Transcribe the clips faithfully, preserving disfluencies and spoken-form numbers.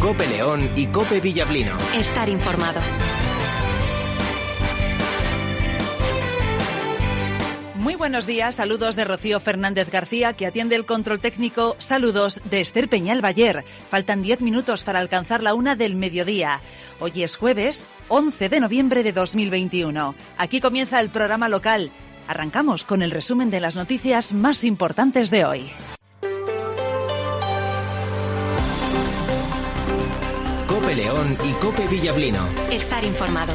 COPE León y COPE Villablino. Estar informado. Muy buenos días, saludos de Rocío Fernández García, que atiende el control técnico. Saludos de Esther Peñal Bayer. Faltan diez minutos para alcanzar la una del mediodía. Hoy es jueves, once de noviembre de dos mil veintiuno. Aquí comienza el programa local. Arrancamos con el resumen de las noticias más importantes de hoy. COPE León y COPE Villablino. Estar informado.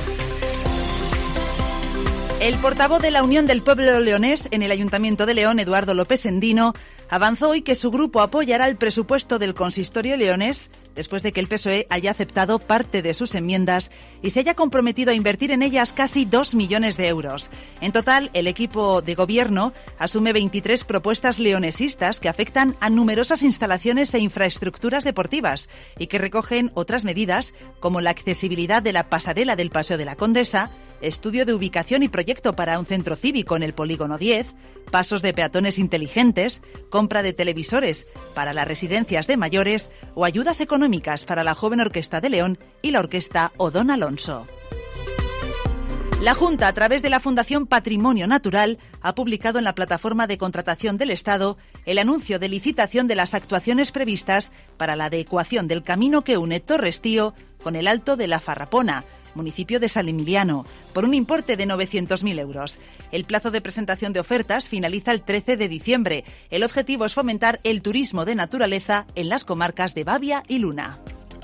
El portavoz de la Unión del Pueblo Leonés en el Ayuntamiento de León, Eduardo López Endino, avanzó hoy que su grupo apoyará el presupuesto del consistorio leonés después de que el P S O E haya aceptado parte de sus enmiendas y se haya comprometido a invertir en ellas casi dos millones de euros. En total, el equipo de gobierno asume veintitrés propuestas leonesistas que afectan a numerosas instalaciones e infraestructuras deportivas y que recogen otras medidas como la accesibilidad de la pasarela del Paseo de la Condesa, estudio de ubicación y proyecto para un centro cívico en el Polígono diez, pasos de peatones inteligentes, compra de televisores para las residencias de mayores o ayudas económicas para la Joven Orquesta de León y la Orquesta Odón Alonso. La Junta, a través de la Fundación Patrimonio Natural, ha publicado en la plataforma de contratación del Estado el anuncio de licitación de las actuaciones previstas para la adecuación del camino que une Torrestío con el Alto de la Farrapona, municipio de San Emiliano, por un importe de novecientos mil euros. El plazo de presentación de ofertas finaliza el trece de diciembre. El objetivo es fomentar el turismo de naturaleza en las comarcas de Babia y Luna.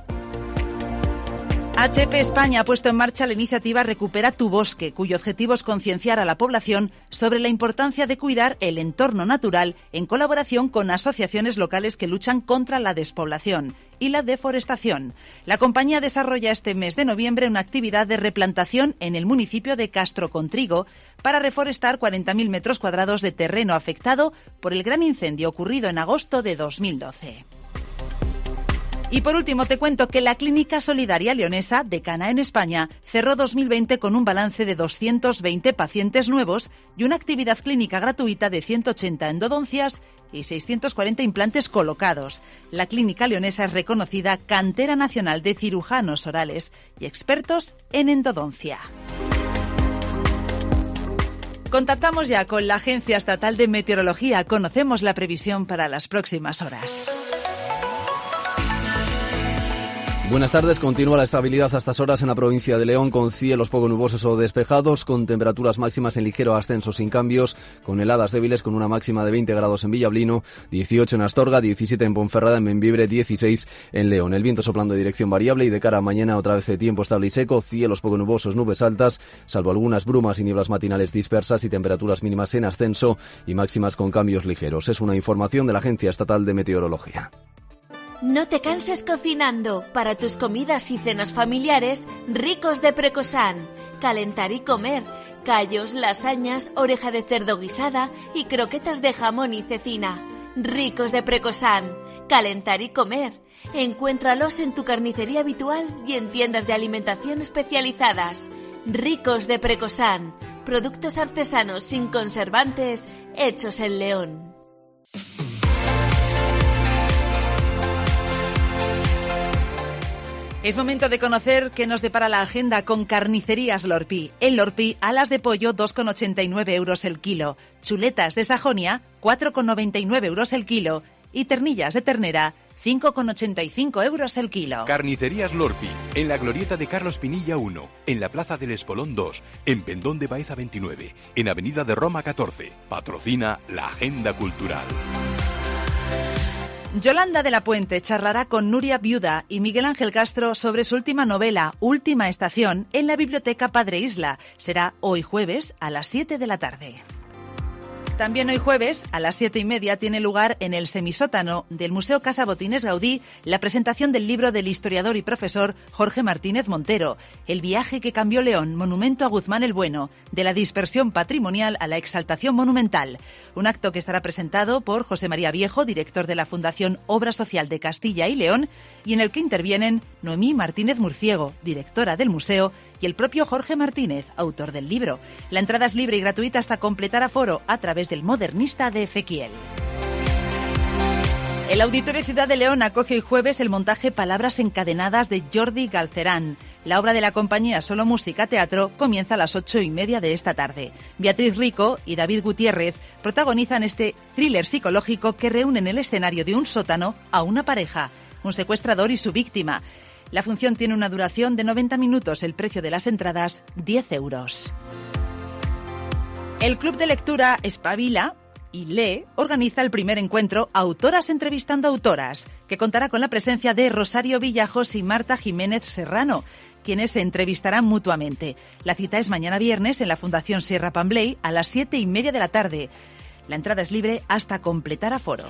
H P España ha puesto en marcha la iniciativa Recupera tu bosque, cuyo objetivo es concienciar a la población sobre la importancia de cuidar el entorno natural en colaboración con asociaciones locales que luchan contra la despoblación y la deforestación. La compañía desarrolla este mes de noviembre una actividad de replantación en el municipio de Castrocontrigo para reforestar cuarenta mil metros cuadrados de terreno afectado por el gran incendio ocurrido en agosto de dos mil doce. Y por último te cuento que la Clínica Solidaria Leonesa, decana en España, cerró dos mil veinte con un balance de doscientos veinte pacientes nuevos y una actividad clínica gratuita de ciento ochenta endodoncias y seiscientos cuarenta implantes colocados. La Clínica Leonesa es reconocida cantera nacional de cirujanos orales y expertos en endodoncia. Contactamos ya con la Agencia Estatal de Meteorología. Conocemos la previsión para las próximas horas. Buenas tardes. Continúa la estabilidad a estas horas en la provincia de León, con cielos poco nubosos o despejados, con temperaturas máximas en ligero ascenso sin cambios, con heladas débiles, con una máxima de veinte grados en Villablino, dieciocho en Astorga, diecisiete en Ponferrada, en Bembibre, dieciséis en León. El viento soplando de dirección variable y de cara a mañana otra vez de tiempo estable y seco, cielos poco nubosos, nubes altas, salvo algunas brumas y nieblas matinales dispersas y temperaturas mínimas en ascenso y máximas con cambios ligeros. Es una información de la Agencia Estatal de Meteorología. No te canses cocinando. Para tus comidas y cenas familiares, Ricos de Precosán. Calentar y comer. Callos, lasañas, oreja de cerdo guisada y croquetas de jamón y cecina. Ricos de Precosán. Calentar y comer. Encuéntralos en tu carnicería habitual y en tiendas de alimentación especializadas. Ricos de Precosán. Productos artesanos sin conservantes, hechos en León. Es momento de conocer qué nos depara la agenda con Carnicerías Lorpi. En Lorpi, alas de pollo dos con ochenta y nueve euros el kilo, chuletas de Sajonia cuatro con noventa y nueve euros el kilo y ternillas de ternera cinco con ochenta y cinco euros el kilo. Carnicerías Lorpi, en la glorieta de Carlos Pinilla uno, en la Plaza del Espolón dos, en Pendón de Baeza veintinueve, en Avenida de Roma catorce. Patrocina la Agenda Cultural. Yolanda de la Puente charlará con Nuria Viuda y Miguel Ángel Castro sobre su última novela, Última Estación, en la Biblioteca Padre Isla. Será hoy jueves a las siete de la tarde. También hoy jueves, a las siete y media, tiene lugar en el semisótano del Museo Casa Botines Gaudí la presentación del libro del historiador y profesor Jorge Martínez Montero, El viaje que cambió León, monumento a Guzmán el Bueno, de la dispersión patrimonial a la exaltación monumental. Un acto que estará presentado por José María Viejo, director de la Fundación Obra Social de Castilla y León, y en el que intervienen Noemí Martínez Murciego, directora del museo, y el propio Jorge Martínez, autor del libro. La entrada es libre y gratuita hasta completar aforo a través del Modernista de Ezequiel. El Auditorio Ciudad de León acoge hoy jueves el montaje Palabras encadenadas de Jordi Galcerán. La obra de la compañía Solo Música Teatro comienza a las ocho y media de esta tarde. Beatriz Rico y David Gutiérrez protagonizan este thriller psicológico que reúne en el escenario de un sótano a una pareja, un secuestrador y su víctima. La función tiene una duración de noventa minutos, el precio de las entradas diez euros. El Club de Lectura Espabila y Lee organiza el primer encuentro Autoras entrevistando autoras, que contará con la presencia de Rosario Villajos y Marta Jiménez Serrano, quienes se entrevistarán mutuamente. La cita es mañana viernes en la Fundación Sierra Pambley a las siete y media de la tarde. La entrada es libre hasta completar aforo.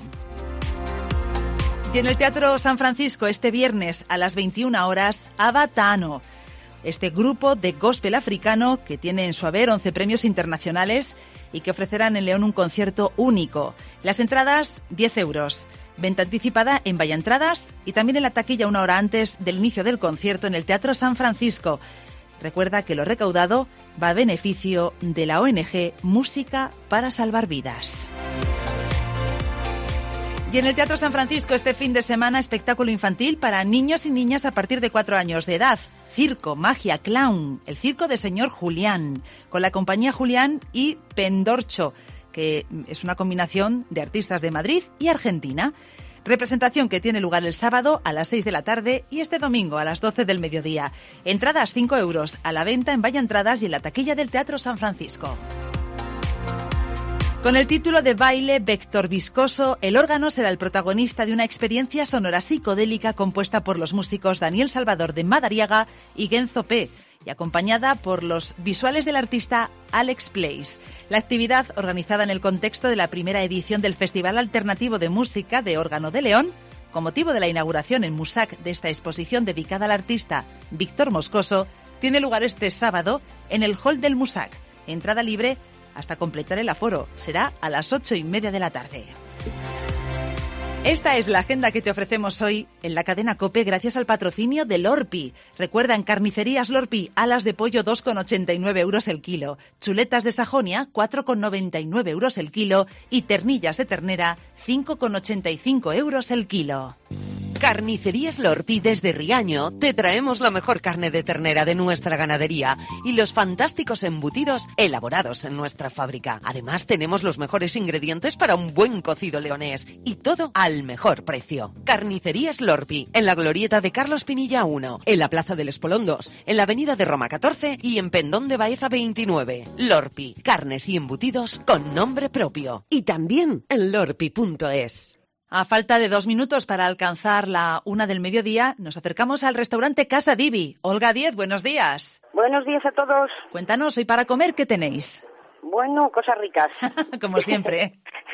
Y en el Teatro San Francisco este viernes a las veintiuna horas, Abatano, este grupo de gospel africano que tiene en su haber once premios internacionales y que ofrecerán en León un concierto único. Las entradas, diez euros. Venta anticipada en Vaya Entradas y también en la taquilla una hora antes del inicio del concierto en el Teatro San Francisco. Recuerda que lo recaudado va a beneficio de la O N G Música para Salvar Vidas. Y en el Teatro San Francisco este fin de semana espectáculo infantil para niños y niñas a partir de cuatro años de edad. Circo, magia, clown, el circo de señor Julián, con la compañía Julián y Pendorcho, que es una combinación de artistas de Madrid y Argentina. Representación que tiene lugar el sábado a las seis de la tarde y este domingo a las doce del mediodía. Entradas cinco euros a la venta en Vaya Entradas y en la taquilla del Teatro San Francisco. Con el título de Baile Vector Viscoso, el órgano será el protagonista de una experiencia sonora psicodélica compuesta por los músicos Daniel Salvador de Madariaga y Genzo P, y acompañada por los visuales del artista Alex Place. La actividad, organizada en el contexto de la primera edición del Festival Alternativo de Música de Órgano de León, con motivo de la inauguración en Musac de esta exposición dedicada al artista Víctor Moscoso, tiene lugar este sábado en el Hall del Musac. Entrada libre hasta completar el aforo. Será a las ocho y media de la tarde. Esta es la agenda que te ofrecemos hoy en la cadena COPE gracias al patrocinio de Lorpi. Recuerda, en Carnicerías Lorpi, alas de pollo dos con ochenta y nueve euros el kilo, chuletas de Sajonia cuatro con noventa y nueve euros el kilo y ternillas de ternera cinco con ochenta y cinco euros el kilo. Carnicerías Lorpi desde Riaño te traemos la mejor carne de ternera de nuestra ganadería y los fantásticos embutidos elaborados en nuestra fábrica. Además tenemos los mejores ingredientes para un buen cocido leonés y todo al mejor precio. Carnicerías Lorpi, en la glorieta de Carlos Pinilla uno, en la Plaza del Espolón dos, en la Avenida de Roma catorce y en Pendón de Baeza veintinueve. Lorpi, carnes y embutidos con nombre propio. Y también en lorpi punto es. A falta de dos minutos para alcanzar la una del mediodía, nos acercamos al restaurante Casa Divi. Olga Díez, buenos días. Buenos días a todos. Cuéntanos, hoy para comer, ¿qué tenéis? Bueno, cosas ricas. Como siempre.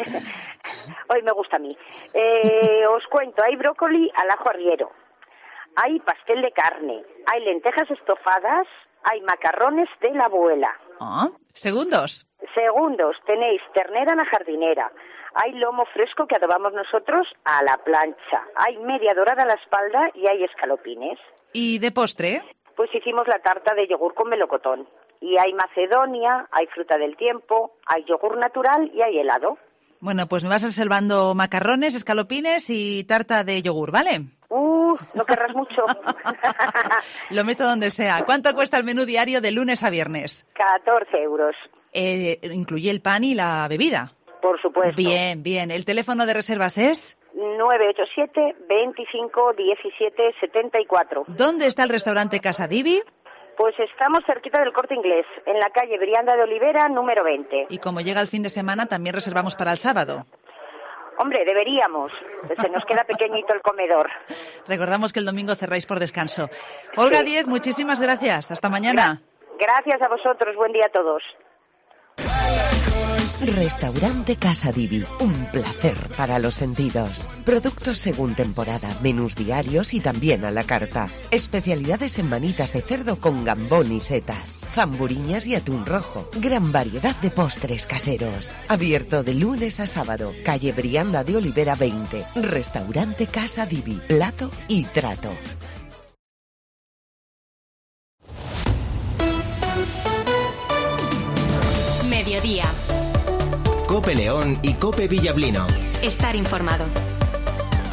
Hoy me gusta a mí. Eh, os cuento, hay brócoli al ajo arriero, hay pastel de carne, hay lentejas estofadas, hay macarrones de la abuela. Ah, segundos. Segundos, tenéis ternera a la jardinera. Hay lomo fresco que adobamos nosotros a la plancha. Hay media dorada a la espalda y hay escalopines. ¿Y de postre? Pues hicimos la tarta de yogur con melocotón. Y hay macedonia, hay fruta del tiempo, hay yogur natural y hay helado. Bueno, pues me vas reservando macarrones, escalopines y tarta de yogur, ¿vale? Uh, no querrás mucho. Lo meto donde sea. ¿Cuánto cuesta el menú diario de lunes a viernes? catorce euros. Eh, ¿Incluye el pan y la bebida? Por supuesto. Bien, bien. ¿El teléfono de reservas es? nueve ocho siete, veinticinco, diecisiete, setenta y cuatro. ¿Dónde está el restaurante Casa Divi? Pues estamos cerquita del Corte Inglés, en la calle Brianda de Olivera, número veinte. Y como llega el fin de semana, también reservamos para el sábado. Hombre, deberíamos. Se nos queda pequeñito el comedor. Recordamos que el domingo cerráis por descanso. Olga Díez, sí. Muchísimas gracias. Hasta mañana. Gracias a vosotros. Buen día a todos. Restaurante Casa Divi, un placer para los sentidos. Productos según temporada, menús diarios y también a la carta. Especialidades en manitas de cerdo con gambón y setas, zamburiñas y atún rojo. Gran variedad de postres caseros. Abierto de lunes a sábado. Calle Brianda de Olivera veinte. Restaurante Casa Divi, plato y trato. Mediodía. COPE León y COPE Villablino. Estar informado.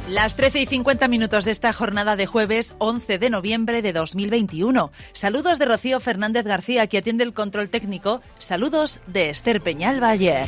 Las trece y cincuenta minutos de esta jornada de jueves once de noviembre de dos mil veintiuno. Saludos de Rocío Fernández García, que atiende el control técnico. Saludos de Esther Peñalba ayer.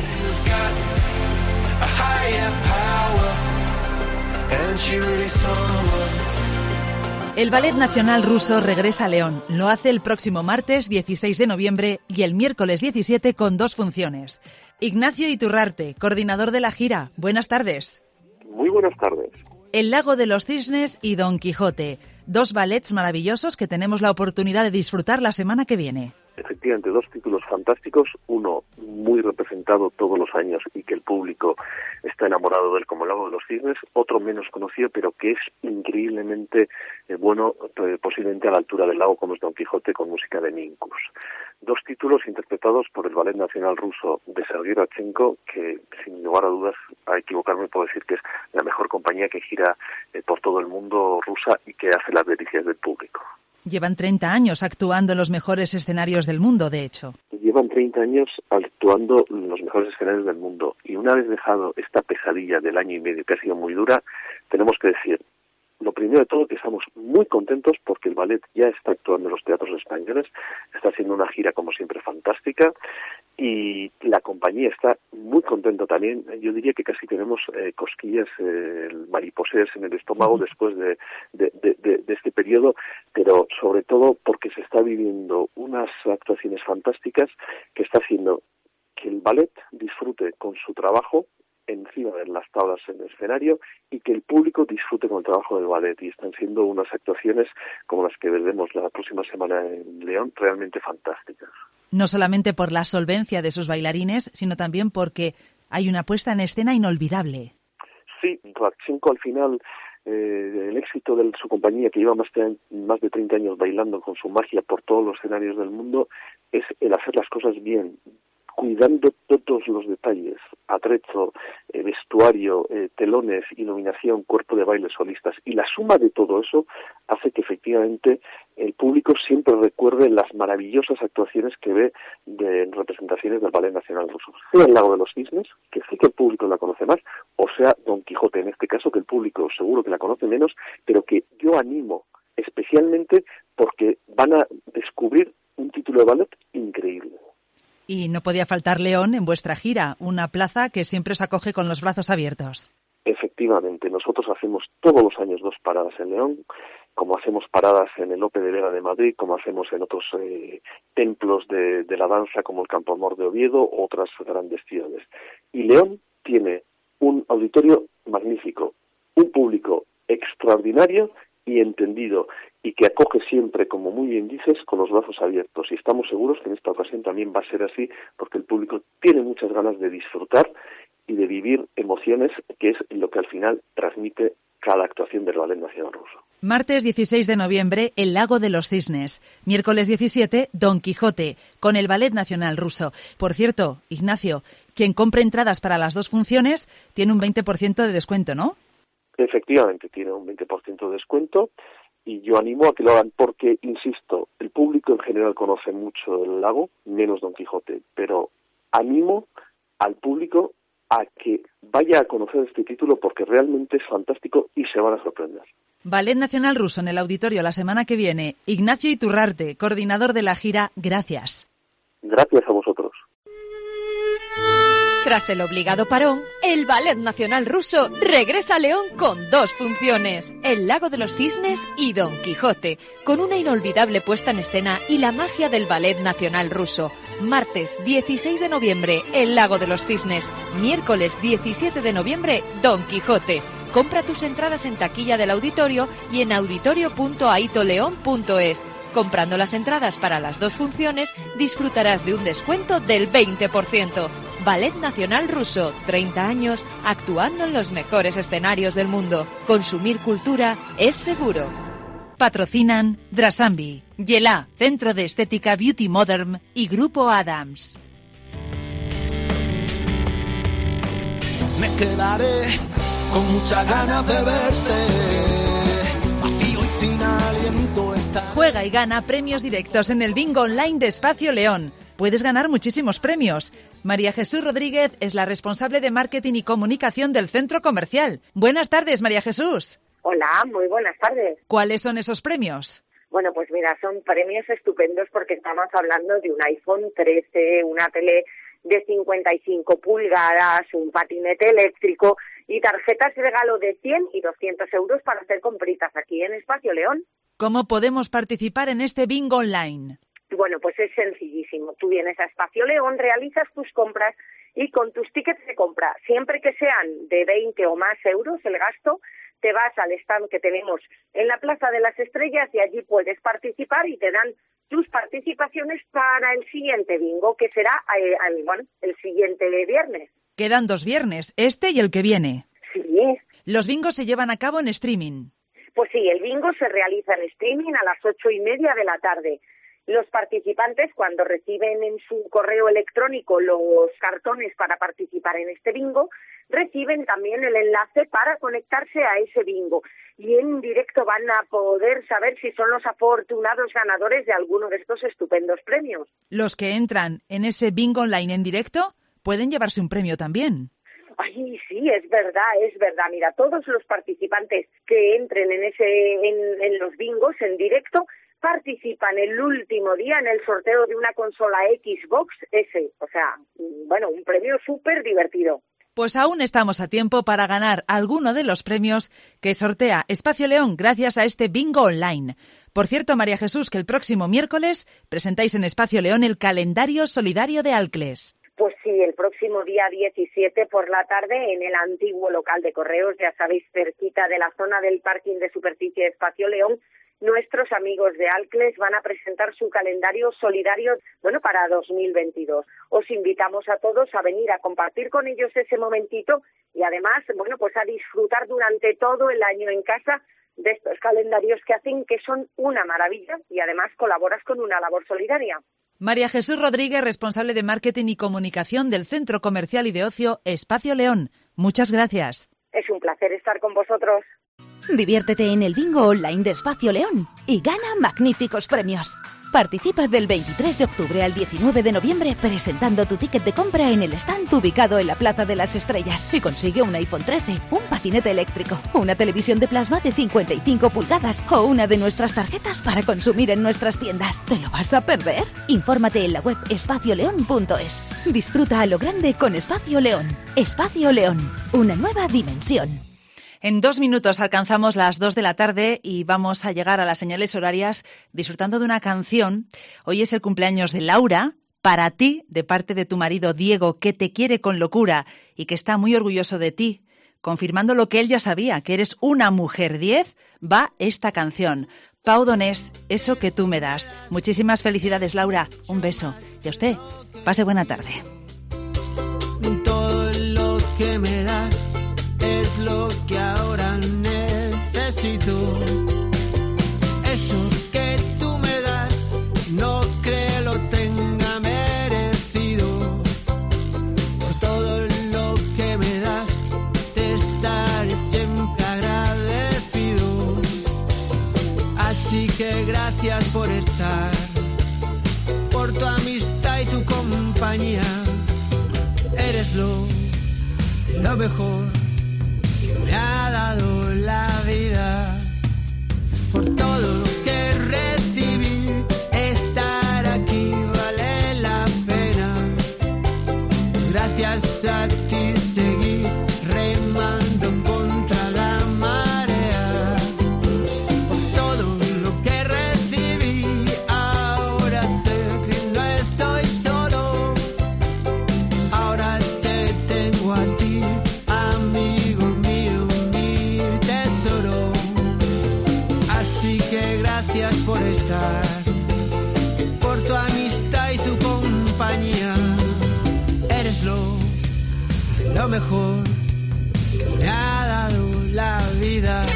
El Ballet Nacional Ruso regresa a León. Lo hace el próximo martes dieciséis de noviembre y el miércoles diecisiete con dos funciones. Ignacio Iturrarte, coordinador de la gira. Buenas tardes. Muy buenas tardes. El Lago de los Cisnes y Don Quijote. Dos ballets maravillosos que tenemos la oportunidad de disfrutar la semana que viene. Efectivamente, dos títulos fantásticos, uno muy representado todos los años y que el público está enamorado de él como el Lago de los Cisnes, otro menos conocido pero que es increíblemente eh, bueno, eh, posiblemente a la altura del Lago, como es Don Quijote con música de Minkus. Dos títulos interpretados por el Ballet Nacional Ruso de Sergei Radchenko, que sin lugar a dudas, a equivocarme puedo decir que es la mejor compañía que gira eh, por todo el mundo rusa y que hace las delicias del público. Llevan treinta años actuando en los mejores escenarios del mundo, de hecho. Llevan treinta años actuando en los mejores escenarios del mundo. Y una vez dejado esta pesadilla del año y medio, que ha sido muy dura, tenemos que decir, lo primero de todo, que estamos muy contentos porque el ballet ya está actuando en los teatros españoles, está haciendo una gira, como siempre, fantástica, y la compañía está muy contenta también. Yo diría que casi tenemos eh, cosquillas, eh, mariposeas en el estómago después de, de, de, de, de este periodo, pero sobre todo porque se está viviendo unas actuaciones fantásticas que está haciendo que el ballet disfrute con su trabajo encima de las tablas en el escenario y que el público disfrute con el trabajo del ballet, y están siendo unas actuaciones como las que veremos la próxima semana en León realmente fantásticas. No solamente por la solvencia de sus bailarines, sino también porque hay una puesta en escena inolvidable. Sí, Radchenko al final, eh, el éxito de su compañía, que lleva más de, más de treinta años bailando con su magia por todos los escenarios del mundo, es el hacer las cosas bien, cuidando todos los detalles, atrezo, eh, vestuario, eh, telones, iluminación, cuerpo de baile, solistas, y la suma de todo eso hace que efectivamente el público siempre recuerde las maravillosas actuaciones que ve de representaciones del Ballet Nacional Ruso, sea el Lago de los Cisnes, que sí que el público la conoce más, o sea Don Quijote, en este caso, que el público seguro que la conoce menos, pero que yo animo especialmente porque van a descubrir un título de ballet increíble. Y no podía faltar León en vuestra gira, una plaza que siempre os acoge con los brazos abiertos. Efectivamente, nosotros hacemos todos los años dos paradas en León, como hacemos paradas en el Lope de Vega de Madrid, como hacemos en otros eh, templos de, de la danza como el Campo Amor de Oviedo u otras grandes ciudades. Y León tiene un auditorio magnífico, un público extraordinario y entendido, y que acoge siempre, como muy bien dices, con los brazos abiertos. Y estamos seguros que en esta ocasión también va a ser así, porque el público tiene muchas ganas de disfrutar y de vivir emociones, que es lo que al final transmite cada actuación del Ballet Nacional Ruso. Martes dieciséis de noviembre, El Lago de los Cisnes. Miércoles diecisiete, Don Quijote, con el Ballet Nacional Ruso. Por cierto, Ignacio, quien compre entradas para las dos funciones tiene un veinte por ciento de descuento, ¿no? Efectivamente, tiene un veinte por ciento de descuento, y yo animo a que lo hagan porque, insisto, el público en general conoce mucho el lago, menos Don Quijote, pero animo al público a que vaya a conocer este título porque realmente es fantástico y se van a sorprender. Ballet Nacional Ruso en el auditorio la semana que viene. Ignacio Iturrarte, coordinador de la gira, gracias. Gracias a vosotros. Tras el obligado parón, el Ballet Nacional Ruso regresa a León con dos funciones, El Lago de los Cisnes y Don Quijote, con una inolvidable puesta en escena y la magia del Ballet Nacional Ruso. Martes dieciséis de noviembre, El Lago de los Cisnes. Miércoles diecisiete de noviembre, Don Quijote. Compra tus entradas en taquilla del auditorio y en auditorio punto aitoleón punto es. Comprando las entradas para las dos funciones, disfrutarás de un descuento del veinte por ciento. Ballet Nacional Ruso, treinta años, actuando en los mejores escenarios del mundo. Consumir cultura es seguro. Patrocinan Drasambi, Yelá, Centro de Estética Beauty Modern y Grupo Adams. Me quedaré con muchas ganas de verte, vacío y sin aliento estar. Juega y gana premios directos en el Bingo Online de Espacio León. puedes ganar muchísimos premios. María Jesús Rodríguez es la responsable de marketing y comunicación del centro comercial. Buenas tardes, María Jesús. Hola, muy buenas tardes. ¿Cuáles son esos premios? Bueno, pues mira, son premios estupendos porque estamos hablando de un iPhone trece, una tele de cincuenta y cinco pulgadas, un patinete eléctrico y tarjetas de regalo de cien y doscientos euros para hacer compritas aquí en Espacio León. ¿Cómo podemos participar en este bingo online? Bueno, pues es sencillísimo. Tú vienes a Espacio León, realizas tus compras y con tus tickets de compra, siempre que sean de veinte o más euros el gasto, te vas al stand que tenemos en la Plaza de las Estrellas y allí puedes participar y te dan tus participaciones para el siguiente bingo, que será eh, el, bueno, el siguiente viernes. Quedan dos viernes, este y el que viene. Sí. Los bingos se llevan a cabo en streaming. Pues sí, el bingo se realiza en streaming a las ocho y media de la tarde. Los participantes, cuando reciben en su correo electrónico los cartones para participar en este bingo, reciben también el enlace para conectarse a ese bingo. Y en directo van a poder saber si son los afortunados ganadores de alguno de estos estupendos premios. Los que entran en ese bingo online en directo pueden llevarse un premio también. Ay, sí, es verdad, es verdad. Mira, todos los participantes que entren en ese en, en los bingos en directo participan el último día en el sorteo de una consola Xbox S. O sea, bueno, un premio súper divertido. Pues aún estamos a tiempo para ganar alguno de los premios que sortea Espacio León gracias a este bingo online. Por cierto, María Jesús, que el próximo miércoles presentáis en Espacio León el calendario solidario de Alcles. Pues sí, el próximo día diecisiete por la tarde en el antiguo local de correos, ya sabéis, cerquita de la zona del parking de superficie de Espacio León, nuestros amigos de Alcles van a presentar su calendario solidario, bueno, para dos mil veintidós. Os invitamos a todos a venir a compartir con ellos ese momentito y además, bueno, pues a disfrutar durante todo el año en casa de estos calendarios que hacen que son una maravilla y además colaboras con una labor solidaria. María Jesús Rodríguez, responsable de marketing y comunicación del Centro Comercial y de Ocio Espacio León. Muchas gracias. Es un placer estar con vosotros. Diviértete en el bingo online de Espacio León y gana magníficos premios. Participa del veintitrés de octubre al diecinueve de noviembre presentando tu ticket de compra en el stand ubicado en la Plaza de las Estrellas y consigue un iPhone trece, un patinete eléctrico, una televisión de plasma de cincuenta y cinco pulgadas o una de nuestras tarjetas para consumir en nuestras tiendas. ¿Te lo vas a perder? Infórmate en la web espacio león punto es. Disfruta a lo grande con Espacio León. Espacio León, una nueva dimensión. En dos minutos alcanzamos las dos de la tarde y vamos a llegar a las señales horarias disfrutando de una canción. Hoy es el cumpleaños de Laura, para ti, de parte de tu marido Diego, que te quiere con locura y que está muy orgulloso de ti. Confirmando lo que él ya sabía, que eres una mujer diez, va esta canción. Pau Donés, eso que tú me das. Muchísimas felicidades, Laura. Un beso. Y a usted, pase buena tarde. Todo lo que me das es lo que ahora necesito. Eso que tú me das, no creo lo tenga merecido. Por todo lo que me das, te estaré siempre agradecido. Así que gracias por estar, por tu amistad y tu compañía. Eres lo, lo mejor me ha dado la vida. Por todo lo que recibí, estar aquí vale la pena. Gracias a ti seguí remando contra la marea. Por todo lo que recibí, ahora sé que no estoy solo. Ahora te tengo a ti, amigo mío, mi tesoro. Así que gracias por estar, por tu amistad y tu compañía. Eres lo, lo mejor que me ha dado la vida.